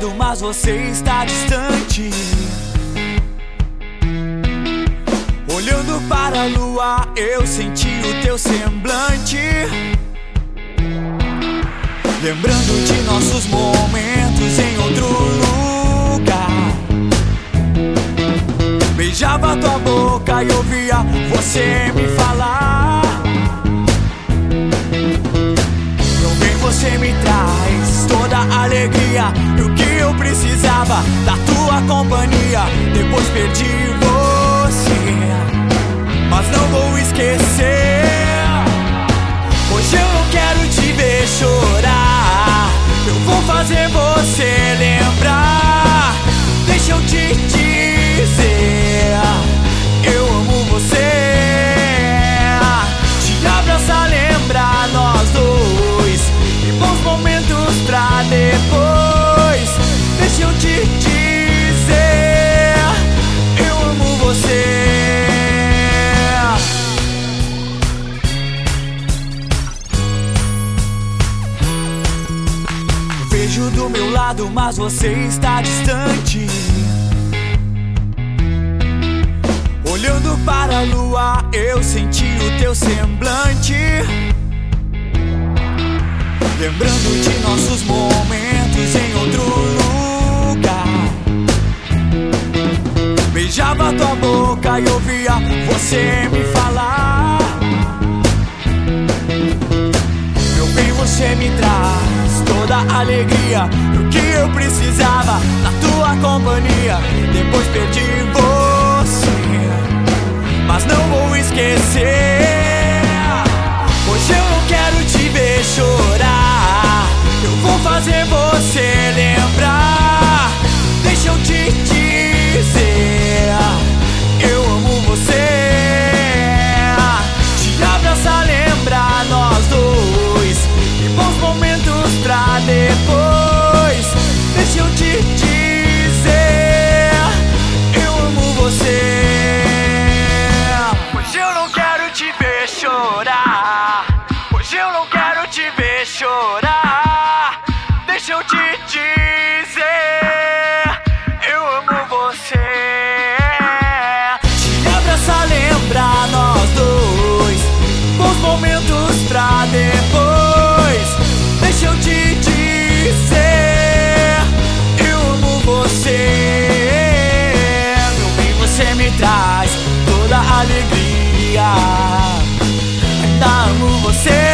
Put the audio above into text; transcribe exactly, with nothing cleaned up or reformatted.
lado, mas você está distante. Olhando para a lua, eu senti o teu semblante, lembrando de nossos momentos em outro lugar. Beijava tua boca e ouvia você me falar. Meu bem, você me traz toda a alegria e o que eu precisava da tua companhia. Depois perdi você, mas não vou esquecer. Hoje eu não quero te ver chorar, eu vou fazer você lembrar. Deixa eu te dizer, eu amo você. Te abraçar, lembrar nós dois e bons momentos pra depois. Deixa eu te dizer, eu amo você. Vejo do meu lado, mas você está distante. Olhando para a lua, eu senti o teu semblante, lembrando de nossos momentos em outro lugar. Beijava tua boca e ouvia você me falar. Meu bem, você me traz toda a alegria e o que eu precisava na tua companhia. Depois perdi você, mas não vou esquecer. Hoje eu não quero te ver chorar, eu vou fazer você lembrar. Deixa eu te dizer, eu amo você. Te abraçar, lembrar nós dois e bons momentos pra depois. Deixa eu te dizer, eu amo você. Hoje eu não quero te ver chorar, hoje eu não quero te ver chorar. Deixa eu te dizer, eu amo você. Te abraçar, lembrar nós dois, bons momentos pra depois. Deixa eu te dizer, eu amo você. Meu bem, você me traz toda a alegria. Ainda amo você.